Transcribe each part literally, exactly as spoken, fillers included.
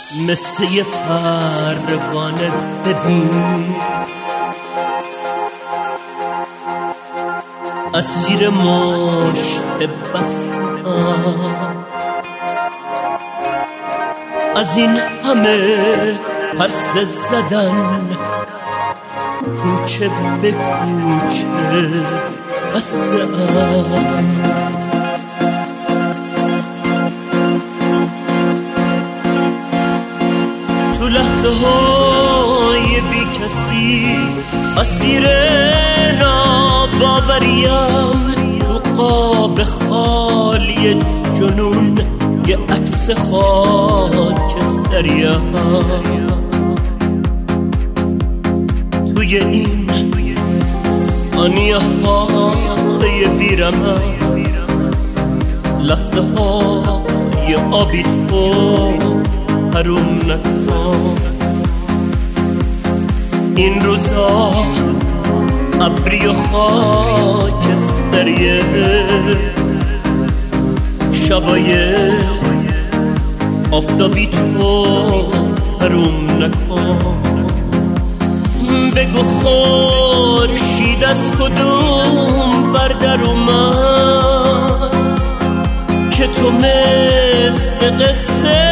مثل یه پروانه ببین اسیر مشت بستم، از این همه پرسه زدن کوچه به کوچه خسته‌ام. تو لحظه های بی کسی اسیر ناباوریم، تو قاب خالی جنون یه عکس خاکستریم. توی این ثانیه های بیرمم، لحظه های آبی تو حروم نکن. این روزا ابری و خاکستریه، شبای آفتابی تو حروم نکن. بگو خورشید از کدوم ور در اومد که تو مثل قصه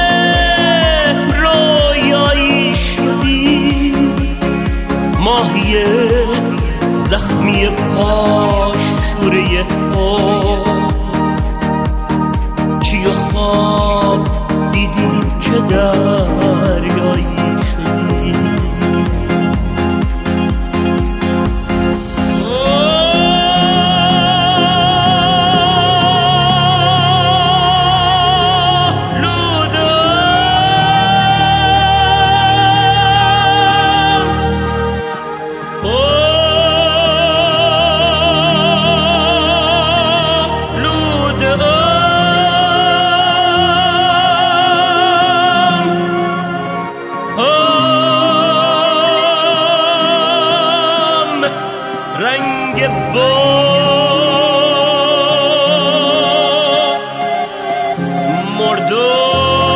رویایی شدی. ماهی زخمی پاش شوره ها چی خواب دیدی که دریایی شدی. رنگ با مردم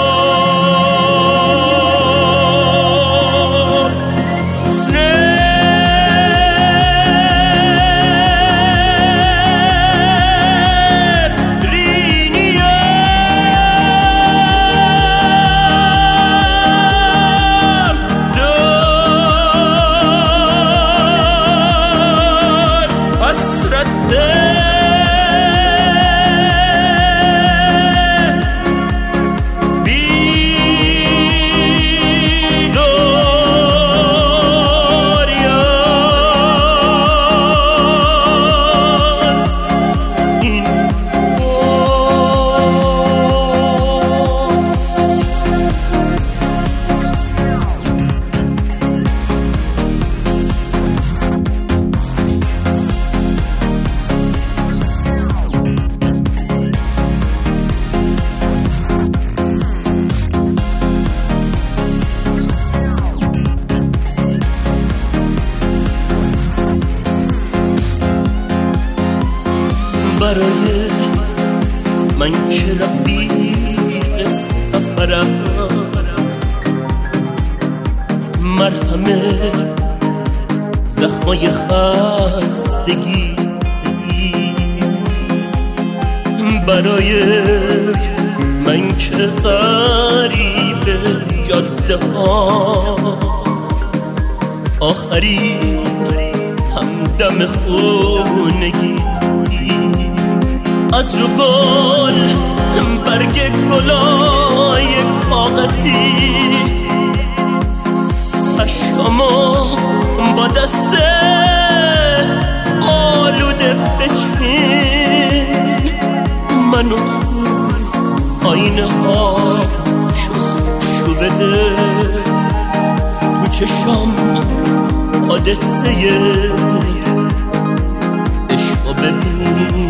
برای من که رفیق سفرم مرهمه زخمای خستگی، برای من که غریب جاده ها آخرین همدم خونگی. از رو گل برگ گلای کاغذی عشقامو با دست آلوده بچین. منو تو آینه ها شو بده، تو چشام حادثه عشقو ببین.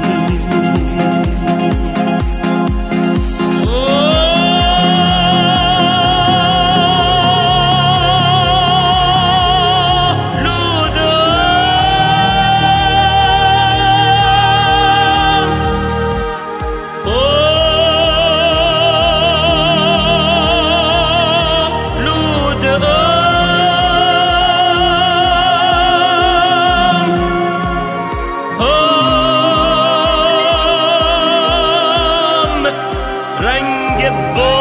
با